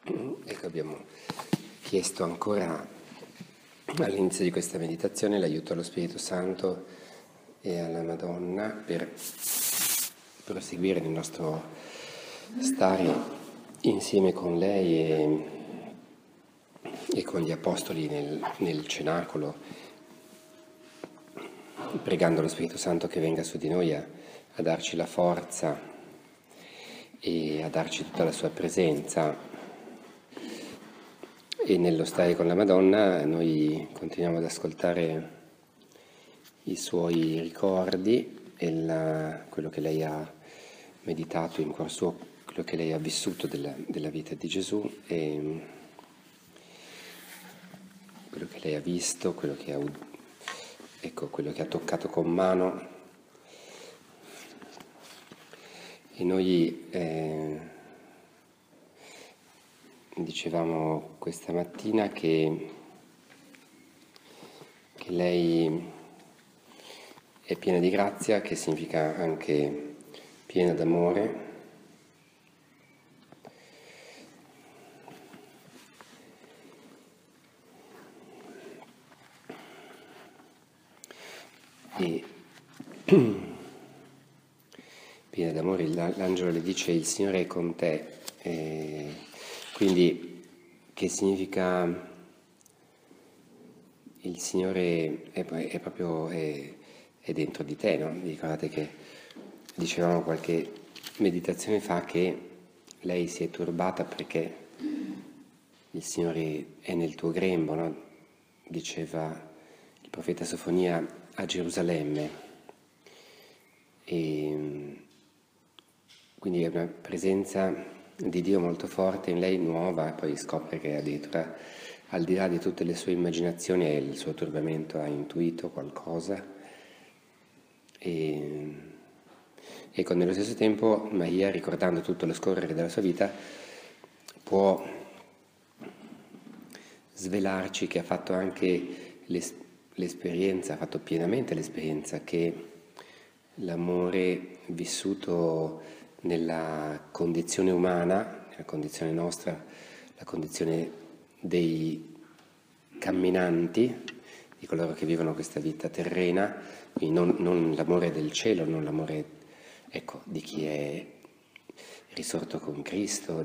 Ecco, abbiamo chiesto ancora all'inizio di questa meditazione l'aiuto allo Spirito Santo e alla Madonna per proseguire nel nostro stare insieme con lei e con gli Apostoli nel cenacolo, pregando lo Spirito Santo che venga su di noi a darci la forza e a darci tutta la sua presenza. E nello stare con la Madonna noi continuiamo ad ascoltare i suoi ricordi e quello che lei ha meditato in cuor suo, quello che lei ha vissuto della vita di Gesù e quello che lei ha visto, quello che ha toccato con mano. E noi dicevamo questa mattina che lei è piena di grazia, che significa anche piena d'amore, e piena d'amore. L'angelo le dice: il Signore è con te. Quindi che significa il Signore è proprio dentro di te, no? Vi ricordate che dicevamo qualche meditazione fa che lei si è turbata perché il Signore è nel tuo grembo, no? Diceva il profeta Sofonia a Gerusalemme. E quindi è una presenza di Dio molto forte in lei, nuova, e poi scopre che addirittura al di là di tutte le sue immaginazioni e il suo turbamento ha intuito qualcosa. E nello stesso tempo Maria, ricordando tutto lo scorrere della sua vita, può svelarci che ha fatto anche l'esperienza, ha fatto pienamente l'esperienza che l'amore vissuto nella condizione umana, nella condizione nostra, la condizione dei camminanti, di coloro che vivono questa vita terrena, quindi non l'amore del cielo, non l'amore, di chi è risorto con Cristo,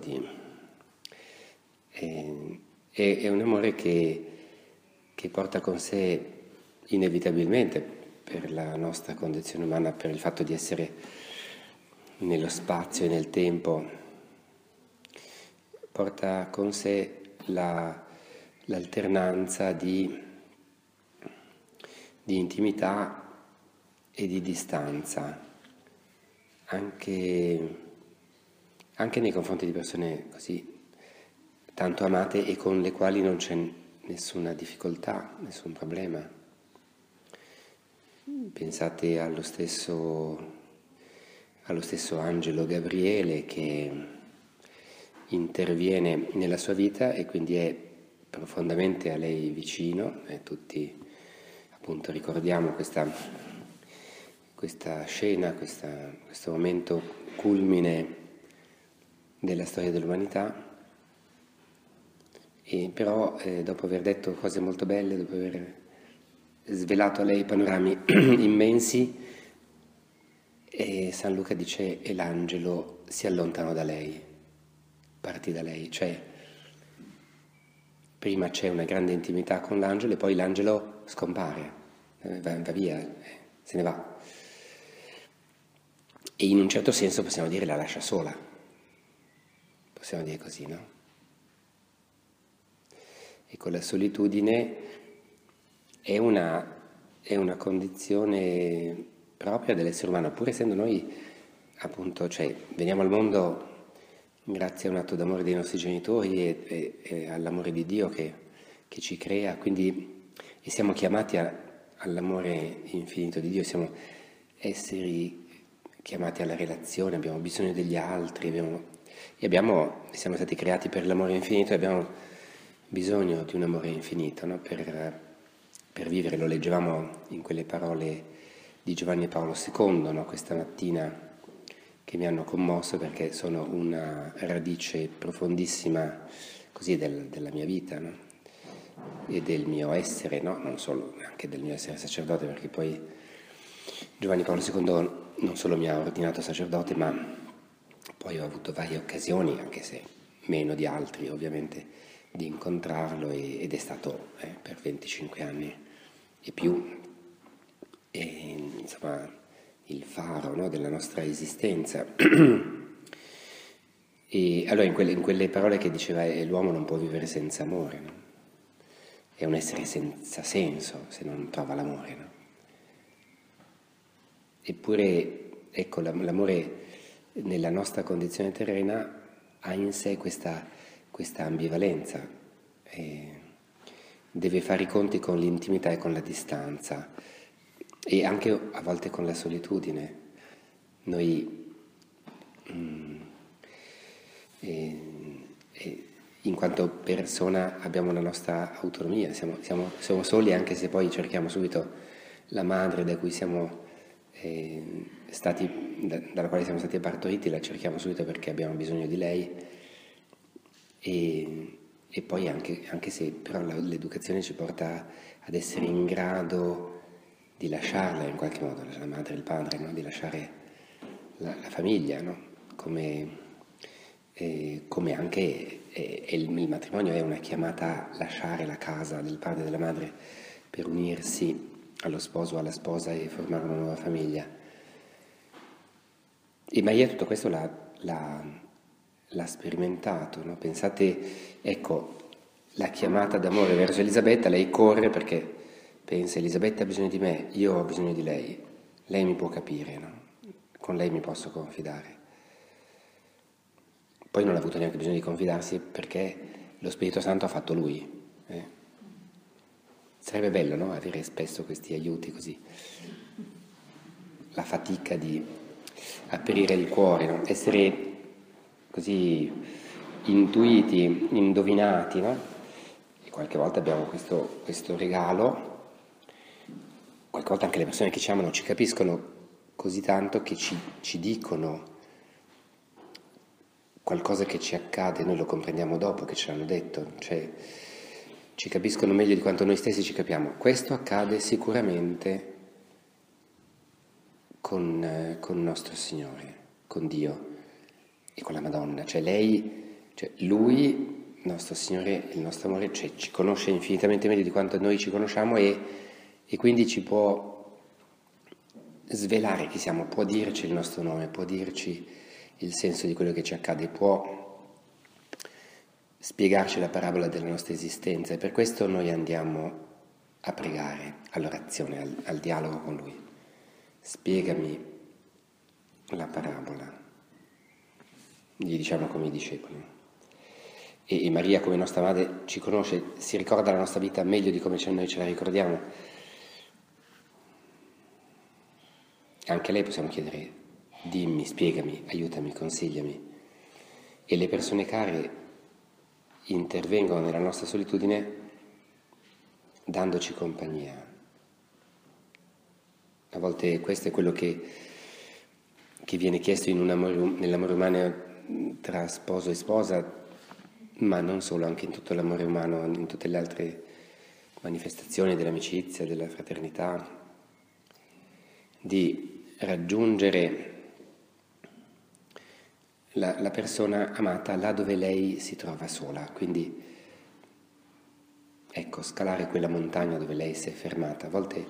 è un amore che porta con sé inevitabilmente, per la nostra condizione umana, per il fatto di essere nello spazio e nel tempo, porta con sé l'alternanza di intimità e di distanza, anche nei confronti di persone così tanto amate e con le quali non c'è nessuna difficoltà, nessun problema. Pensate allo stesso angelo Gabriele che interviene nella sua vita e quindi è profondamente a lei vicino, e tutti appunto ricordiamo questa scena, questo momento culmine della storia dell'umanità. E però dopo aver detto cose molto belle, dopo aver svelato a lei panorami immensi, e San Luca dice: e l'angelo si allontanò da lei, partì da lei, cioè prima c'è una grande intimità con l'angelo e poi l'angelo scompare, va via, se ne va. E in un certo senso possiamo dire la lascia sola, possiamo dire così, no? E con la solitudine è una condizione propria dell'essere umano, pur essendo noi appunto, veniamo al mondo grazie a un atto d'amore dei nostri genitori e all'amore di Dio che ci crea, quindi e siamo chiamati all'amore infinito di Dio, siamo esseri chiamati alla relazione, abbiamo bisogno degli altri, siamo stati creati per l'amore infinito e abbiamo bisogno di un amore infinito, no? Per vivere. Lo leggevamo in quelle parole di Giovanni Paolo II, no? Questa mattina che mi hanno commosso perché sono una radice profondissima così della mia vita, no? E del mio essere, no? Non solo, anche del mio essere sacerdote, perché poi Giovanni Paolo II non solo mi ha ordinato sacerdote, ma poi ho avuto varie occasioni, anche se meno di altri ovviamente, di incontrarlo ed è stato per 25 anni e più, e, insomma, il faro, no, della nostra esistenza. E allora in quelle parole che diceva l'uomo non può vivere senza amore, no? È un essere senza senso se non trova l'amore, no? Eppure, ecco, l'amore nella nostra condizione terrena ha in sé questa ambivalenza, deve fare i conti con l'intimità e con la distanza e anche a volte con la solitudine. Noi in quanto persona abbiamo una nostra autonomia, siamo soli, anche se poi cerchiamo subito la madre da cui siamo dalla quale siamo stati partoriti, la cerchiamo subito perché abbiamo bisogno di lei, e poi anche se però l'educazione ci porta ad essere in grado di lasciarla in qualche modo, la madre e il padre, no? Di lasciare la famiglia, no? Come anche il matrimonio è una chiamata a lasciare la casa del padre e della madre per unirsi allo sposo o alla sposa e formare una nuova famiglia. E Maria tutto questo l'ha sperimentato, no? Pensate, ecco, la chiamata d'amore verso Elisabetta, lei corre perché pensa: Elisabetta ha bisogno di me, io ho bisogno di lei mi può capire, no? Con lei mi posso confidare. Poi non ha avuto neanche bisogno di confidarsi perché lo Spirito Santo ha fatto lui. Sarebbe bello, no? Avere spesso questi aiuti così. La fatica di aprire il cuore, no? Essere così intuiti, indovinati, no? E qualche volta abbiamo questo regalo, qualche volta anche le persone che ci amano ci capiscono così tanto che ci dicono qualcosa che ci accade, noi lo comprendiamo dopo che ce l'hanno detto, cioè ci capiscono meglio di quanto noi stessi ci capiamo. Questo accade sicuramente con nostro Signore, con Dio e con la Madonna, cioè Lui, nostro Signore, il nostro amore, cioè, ci conosce infinitamente meglio di quanto noi ci conosciamo e quindi ci può svelare chi siamo, può dirci il nostro nome, può dirci il senso di quello che ci accade, può spiegarci la parabola della nostra esistenza, e per questo noi andiamo a pregare, all'orazione, al dialogo con Lui. Spiegami la parabola, gli diciamo come i discepoli. E Maria, come nostra madre, ci conosce, si ricorda la nostra vita meglio di come noi ce la ricordiamo. Anche a lei possiamo chiedere: dimmi, spiegami, aiutami, consigliami. E le persone care intervengono nella nostra solitudine dandoci compagnia. A volte questo è quello che viene chiesto nell'amore umano tra sposo e sposa, ma non solo, anche in tutto l'amore umano, in tutte le altre manifestazioni dell'amicizia, della fraternità, di raggiungere la persona amata là dove lei si trova sola, quindi ecco, scalare quella montagna dove lei si è fermata. A volte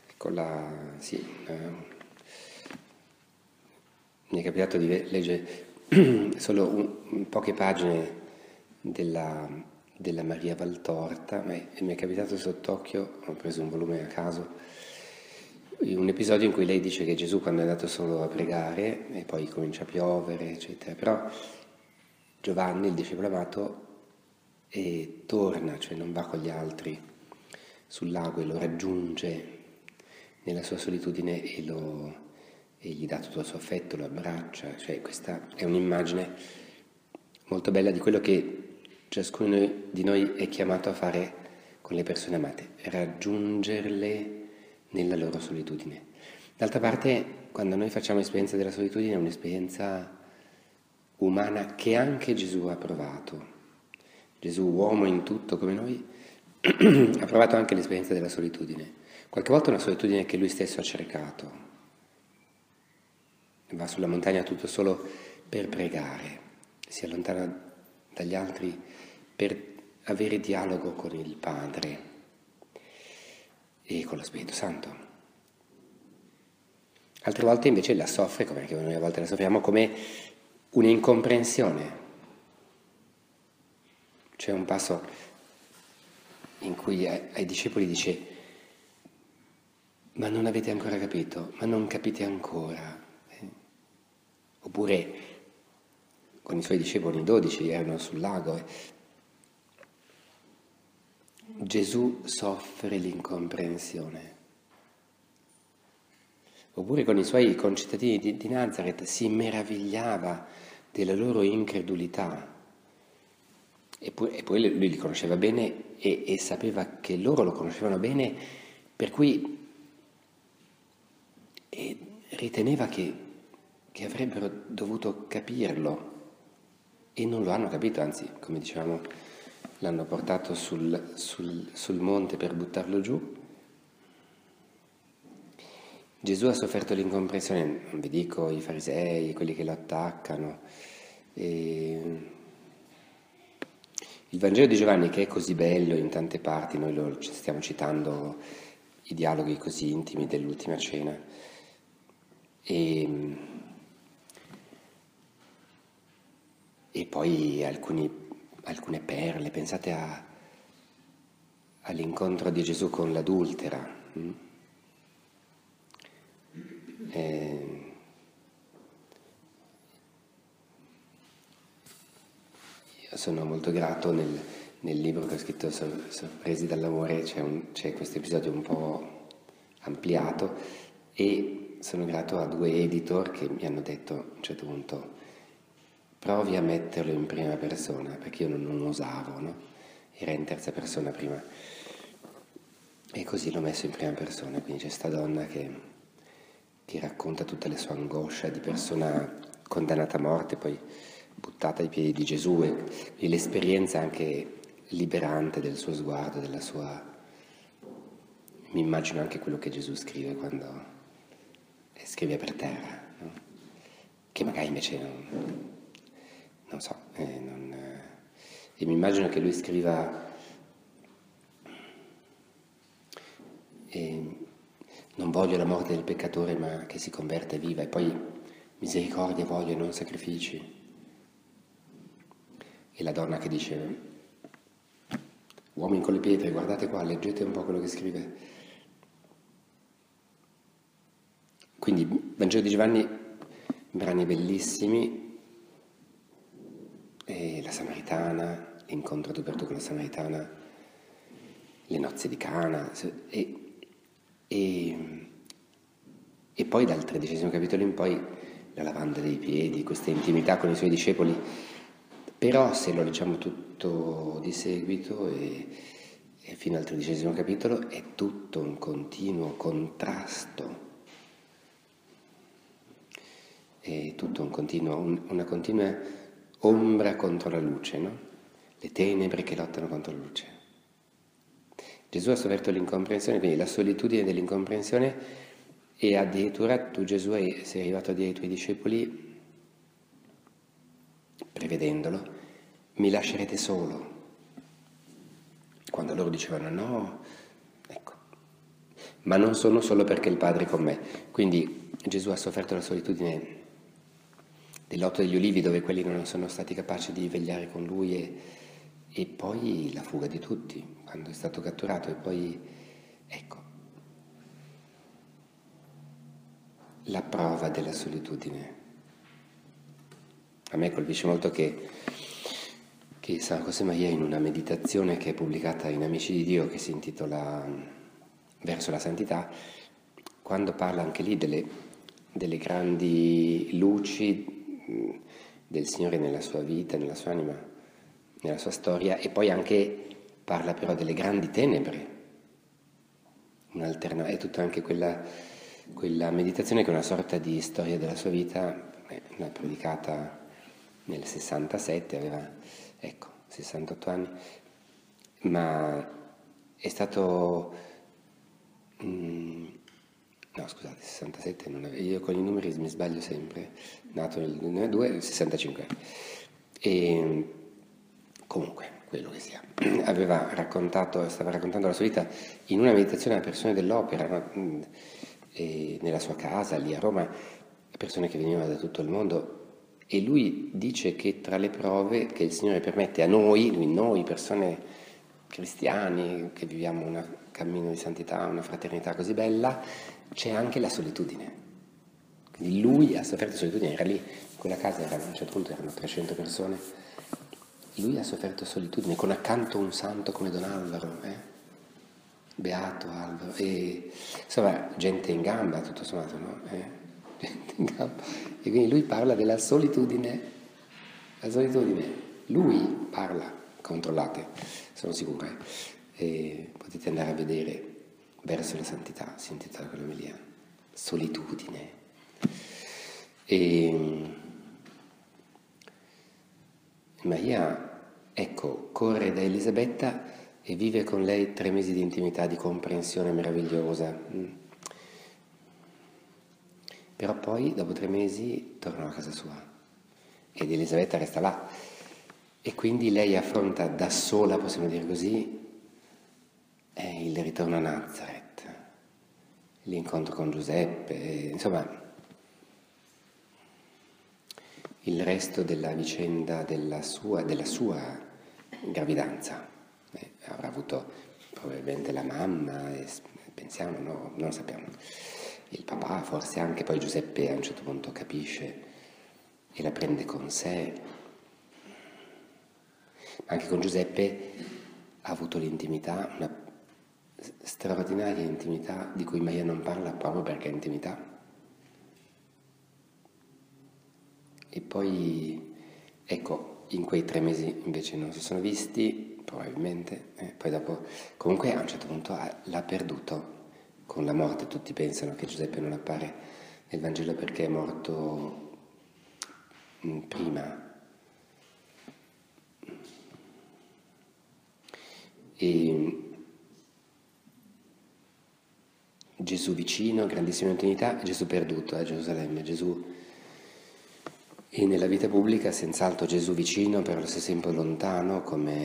mi è capitato di leggere solo poche pagine della Maria Valtorta, ma mi è capitato sott'occhio, ho preso un volume a caso, un episodio in cui lei dice che Gesù, quando è andato solo a pregare e poi comincia a piovere, eccetera, però Giovanni, il discepolo amato, torna, cioè non va con gli altri sul lago e lo raggiunge nella sua solitudine e gli dà tutto il suo affetto, lo abbraccia. Cioè questa è un'immagine molto bella di quello che ciascuno di noi è chiamato a fare con le persone amate, raggiungerle nella loro solitudine. D'altra parte quando noi facciamo esperienza della solitudine è un'esperienza umana che anche Gesù ha provato. Gesù, uomo in tutto come noi, ha provato anche l'esperienza della solitudine. Qualche volta una solitudine che lui stesso ha cercato. Va sulla montagna tutto solo per pregare, si allontana dagli altri per avere dialogo con il Padre e con lo Spirito Santo. Altre volte invece la soffre, come anche noi a volte la soffriamo, come un'incomprensione. C'è un passo in cui ai discepoli dice: ma non avete ancora capito, ma non capite ancora. Oppure con i suoi discepoli, 12, erano sul lago. Gesù soffre l'incomprensione. Oppure con i suoi concittadini di Nazareth si meravigliava della loro incredulità. E poi lui li conosceva bene e sapeva che loro lo conoscevano bene, per cui riteneva che avrebbero dovuto capirlo e non lo hanno capito, anzi, come dicevamo, l'hanno portato sul monte per buttarlo giù. Gesù ha sofferto l'incomprensione, non vi dico i farisei, quelli che lo attaccano. Il Vangelo di Giovanni, che è così bello in tante parti, noi lo stiamo citando, i dialoghi così intimi dell'ultima cena, e poi alcune perle. Pensate all'incontro di Gesù con l'adultera. Io sono molto grato nel libro che ho scritto Sorpresi dall'amore, c'è questo episodio un po' ampliato, e sono grato a 2 editor che mi hanno detto a un certo punto: provi a metterlo in prima persona, perché io non osavo, no? Era in terza persona prima, e così l'ho messo in prima persona. Quindi c'è sta donna che racconta tutta la sua angoscia di persona condannata a morte, poi buttata ai piedi di Gesù, e l'esperienza anche liberante del suo sguardo, della sua... Mi immagino anche quello che Gesù scrive quando scrive per terra, no? Che magari invece non so, e mi immagino che lui scriva: non voglio la morte del peccatore, ma che si converte e viva, e poi misericordia voglio e non sacrifici. E la donna che dice: uomini con le pietre, guardate qua, leggete un po' quello che scrive. Quindi Vangelo di Giovanni, brani bellissimi, e la Samaritana, l'incontro tu per tu con la Samaritana, le nozze di Cana, e poi dal 13° capitolo in poi la lavanda dei piedi, questa intimità con i suoi discepoli. Però se lo leggiamo tutto di seguito e fino al 13° capitolo è tutto un continuo contrasto, è tutto un continuo, una continua ombra contro la luce, no? Le tenebre che lottano contro la luce. Gesù ha sofferto l'incomprensione, quindi la solitudine dell'incomprensione, e addirittura tu, Gesù, sei arrivato a dire ai tuoi discepoli, prevedendolo: mi lascerete solo. Quando loro dicevano no, ecco, ma non sono solo perché il Padre è con me. Quindi Gesù ha sofferto la solitudine dell'Orto degli Ulivi, dove quelli non sono stati capaci di vegliare con lui, e poi la fuga di tutti, quando è stato catturato, e poi, ecco, la prova della solitudine. A me colpisce molto che San José Maria, in una meditazione che è pubblicata in Amici di Dio, che si intitola Verso la Santità, quando parla anche lì delle grandi luci del Signore nella sua vita, nella sua anima, nella sua storia, e poi anche parla però delle grandi tenebre, è tutta anche quella quella meditazione che è una sorta di storia della sua vita, l'ha predicata nel 67, aveva, ecco, 68 anni, ma è stato, no scusate, 67, io con i numeri mi sbaglio sempre, nato nel 2002, 65 anni. E comunque, quello che sia, stava raccontando la sua vita in una meditazione a persone dell'opera, no? E nella sua casa lì a Roma, persone che venivano da tutto il mondo, e lui dice che tra le prove che il Signore permette a noi persone cristiani che viviamo un cammino di santità, una fraternità così bella, c'è anche la solitudine. Quindi lui ha sofferto solitudine, era lì, in quella casa a un certo punto erano 300 persone, lui ha sofferto solitudine con accanto un santo come Don Alvaro, Beato Alvaro, e insomma gente in gamba tutto sommato, no? Gente in gamba. E quindi lui parla della solitudine, la solitudine, lui parla, controllate, sono sicuro, e potete andare a vedere Verso la Santità, si intitola quell'omelia, solitudine. E Maria, ecco, corre da Elisabetta e vive con lei 3 mesi di intimità, di comprensione meravigliosa. Però poi, dopo 3 mesi, torna a casa sua ed Elisabetta resta là. E quindi lei affronta da sola, possiamo dire così, il ritorno a Nazareth, l'incontro con Giuseppe, insomma, il resto della vicenda della sua gravidanza. Avrà avuto probabilmente la mamma, pensiamo, no, non lo sappiamo, il papà forse anche, poi Giuseppe a un certo punto capisce e la prende con sé. Ma anche con Giuseppe ha avuto l'intimità, una straordinaria intimità di cui Maria non parla proprio perché è intimità. E poi, ecco, in quei 3 mesi invece non si sono visti, probabilmente, poi dopo, comunque a un certo punto l'ha perduto con la morte. Tutti pensano che Giuseppe non appare nel Vangelo perché è morto prima. E Gesù vicino, grandissima intimità, Gesù perduto a Gerusalemme, Gesù. E nella vita pubblica senz'altro Gesù vicino, però allo stesso tempo lontano,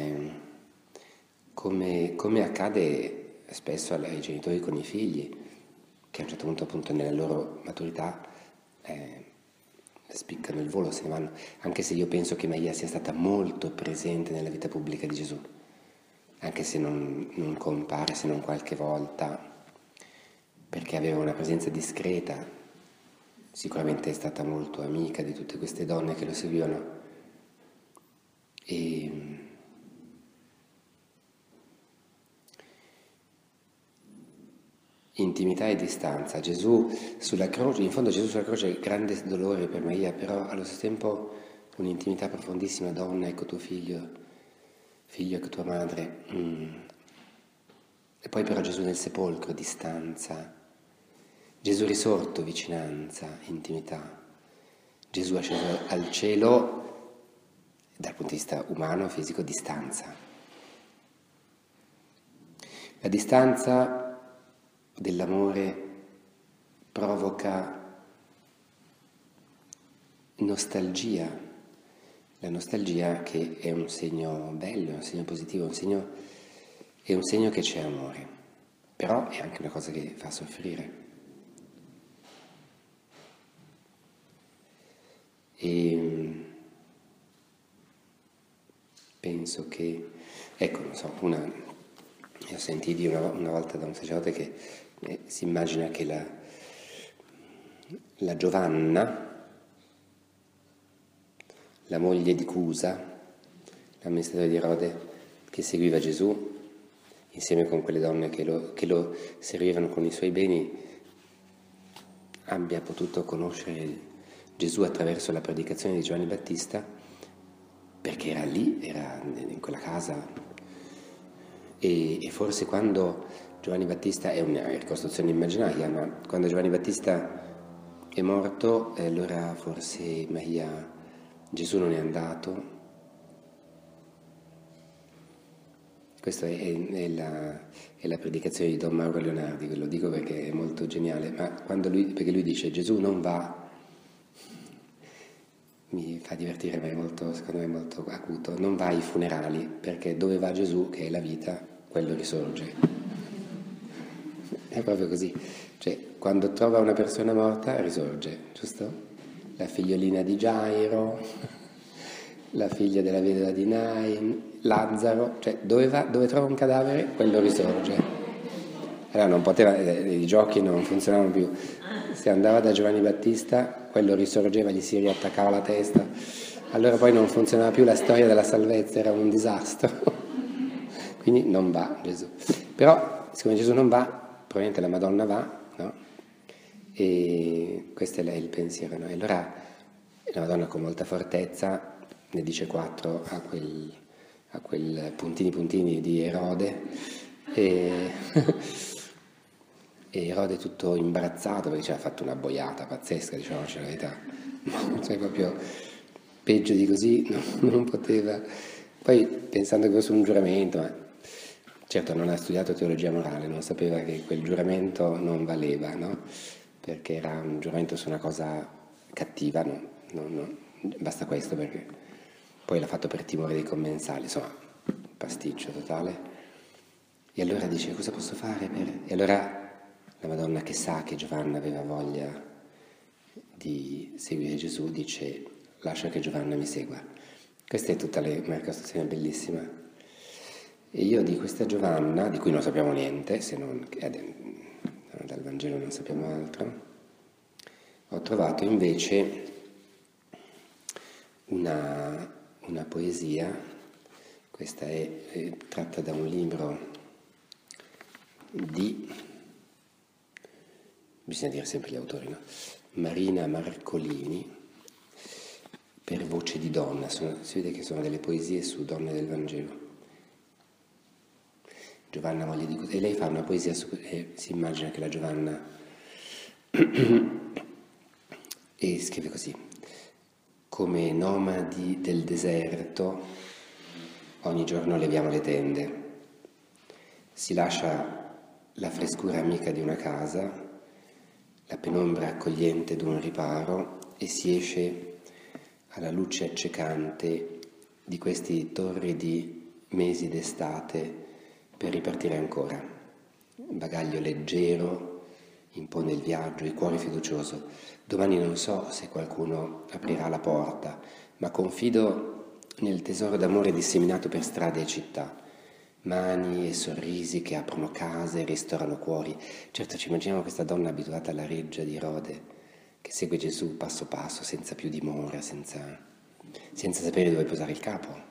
come accade spesso ai genitori con i figli, che a un certo punto appunto nella loro maturità spiccano il volo, se ne vanno, anche se io penso che Maria sia stata molto presente nella vita pubblica di Gesù, anche se non compare, se non qualche volta, perché aveva una presenza discreta. Sicuramente è stata molto amica di tutte queste donne che lo seguivano. E intimità e distanza. Gesù sulla croce, in fondo Gesù sulla croce è il grande dolore per Maria, però allo stesso tempo un'intimità profondissima. Donna, ecco tuo figlio, ecco tua madre. E poi però Gesù nel sepolcro, distanza. Gesù risorto, vicinanza, intimità. Gesù asceso al cielo, dal punto di vista umano, fisico, distanza. La distanza dell'amore provoca nostalgia. La nostalgia che è un segno bello, è un segno positivo, è un segno che c'è amore, però è anche una cosa che fa soffrire. E penso che, ecco, non so, io sentii dire una volta da un sacerdote che si immagina che la Giovanna, la moglie di Cusa, l'amministratore di Erode, che seguiva Gesù, insieme con quelle donne che lo servivano con i suoi beni, abbia potuto conoscere Gesù attraverso la predicazione di Giovanni Battista, perché era lì, era in quella casa, e forse quando Giovanni Battista è una ricostruzione immaginaria, ma quando Giovanni Battista è morto, allora forse Maria, Gesù non è andato. Questa è la predicazione di Don Mauro Leonardi, ve lo dico perché è molto geniale, ma perché lui dice Gesù non va, mi fa divertire, ma secondo me è molto acuto, non va ai funerali, perché dove va Gesù, che è la vita, quello risorge. È proprio così, cioè quando trova una persona morta risorge, giusto? La figliolina di Gairo, la figlia della vedova di Nain, Lazzaro, cioè dove trova un cadavere, quello risorge. Allora non poteva, i giochi non funzionavano più. Se andava da Giovanni Battista, quello risorgeva, gli si riattaccava la testa. Allora poi non funzionava più, la storia della salvezza era un disastro. Quindi non va Gesù. Però, siccome Gesù non va, probabilmente la Madonna va, no? E questo è il pensiero, no? E allora la Madonna con molta fortezza ne dice 4 a quel puntini di Erode, e Erode tutto imbarazzato perché ci ha fatto una boiata pazzesca, diciamoci la verità, cioè proprio peggio di così non poteva. Poi pensando che fosse un giuramento, ma certo non ha studiato teologia morale, non sapeva che quel giuramento non valeva, no? Perché era un giuramento su una cosa cattiva, no, basta questo, perché poi l'ha fatto per timore dei commensali, insomma, pasticcio totale. E allora dice, cosa posso fare per... E allora la Madonna, che sa che Giovanna aveva voglia di seguire Gesù, dice, lascia che Giovanna mi segua. Questa è tutta la manifestazione bellissima. E io di questa Giovanna, di cui non sappiamo niente, se non dal Vangelo non sappiamo altro, ho trovato invece una poesia. Questa è tratta da un libro di, bisogna dire sempre gli autori, no? Marina Marcolini, Per voce di donna. Si vede che sono delle poesie su donne del Vangelo. Giovanna moglie di... E lei fa una poesia e si immagina che la Giovanna... e scrive così: come nomadi del deserto ogni giorno leviamo le tende, si lascia la frescura amica di una casa, la penombra accogliente d'un riparo, e si esce alla luce accecante di questi torridi mesi d'estate per ripartire ancora. Bagaglio leggero impone il viaggio, il cuore fiducioso. Domani non so se qualcuno aprirà la porta, ma confido nel tesoro d'amore disseminato per strade e città. Mani e sorrisi che aprono case e ristorano cuori. Certo, ci immaginiamo questa donna abituata alla reggia di Erode, che segue Gesù passo passo, senza più dimora, senza sapere dove posare il capo.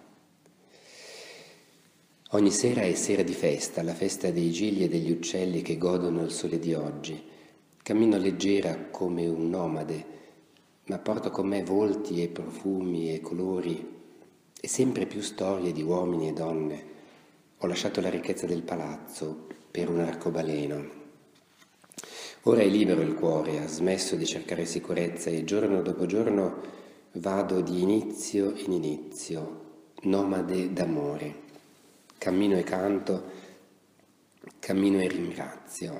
Ogni sera è sera di festa, la festa dei gigli e degli uccelli che godono il sole di oggi. Cammino leggera come un nomade, ma porto con me volti e profumi e colori e sempre più storie di uomini e donne. Ho lasciato la ricchezza del palazzo per un arcobaleno. Ora è libero il cuore, ha smesso di cercare sicurezza e giorno dopo giorno vado di inizio in inizio, nomade d'amore. Cammino e canto, cammino e ringrazio.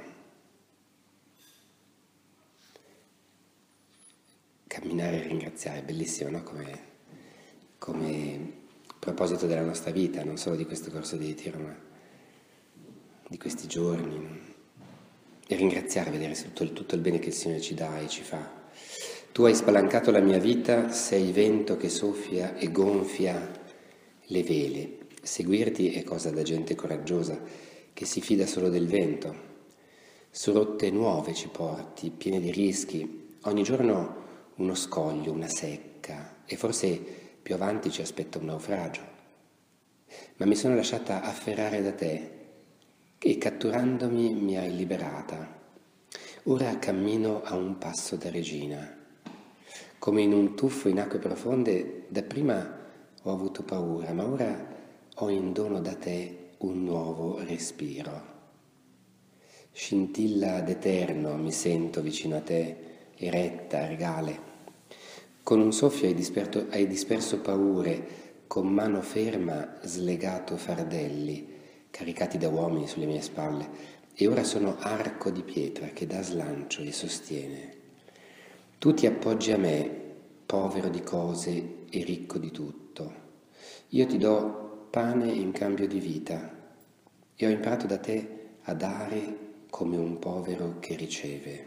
Camminare e ringraziare, bellissimo, no? Come proposito della nostra vita, non solo di questo corso di ritiro, ma di questi giorni, no? E ringraziare, vedere tutto il bene che il Signore ci dà e ci fa. Tu hai spalancato la mia vita, sei vento che soffia e gonfia le vele. Seguirti è cosa da gente coraggiosa, che si fida solo del vento. Su rotte nuove ci porti, piene di rischi, ogni giorno uno scoglio, una secca, e forse più avanti ci aspetta un naufragio. Ma mi sono lasciata afferrare da te, e catturandomi mi hai liberata. Ora cammino a un passo da regina. Come in un tuffo in acque profonde, dapprima ho avuto paura, ma ora ho in dono da te un nuovo respiro. Scintilla d'eterno mi sento vicino a te, eretta, regale. Con un soffio hai disperso paure, con mano ferma slegato fardelli, caricati da uomini sulle mie spalle, e ora sono arco di pietra che dà slancio e sostiene. Tu ti appoggi a me, povero di cose e ricco di tutto. Io ti do pane in cambio di vita, e ho imparato da te a dare come un povero che riceve.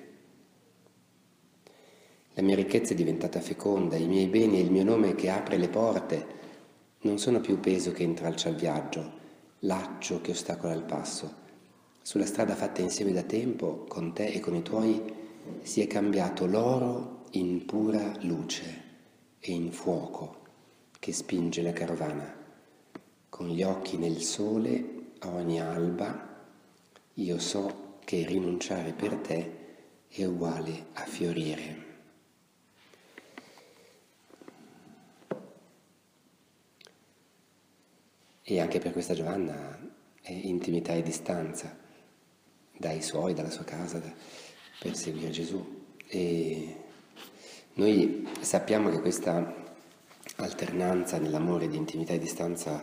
La mia ricchezza è diventata feconda, i miei beni e il mio nome che apre le porte non sono più peso che intralcia il viaggio, laccio che ostacola il passo. Sulla strada fatta insieme da tempo, con te e con i tuoi, si è cambiato l'oro in pura luce e in fuoco che spinge la carovana. Con gli occhi nel sole a ogni alba, io so che rinunciare per te è uguale a fiorire. E anche per questa Giovanna è intimità e distanza dai suoi, dalla sua casa, per seguire Gesù. E noi sappiamo che questa alternanza nell'amore di intimità e distanza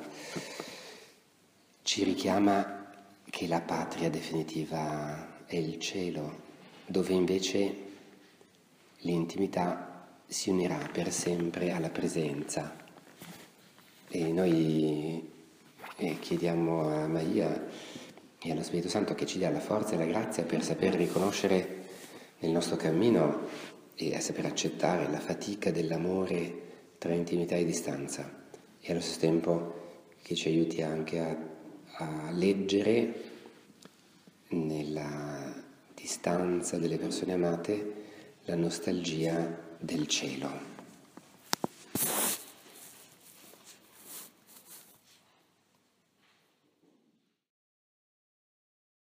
ci richiama che la patria definitiva è il cielo, dove invece l'intimità si unirà per sempre alla presenza. E noi chiediamo a Maria e allo Spirito Santo che ci dia la forza e la grazia per saper riconoscere nel nostro cammino e a saper accettare la fatica dell'amore tra intimità e distanza, e allo stesso tempo che ci aiuti anche a leggere nella distanza delle persone amate la nostalgia del cielo.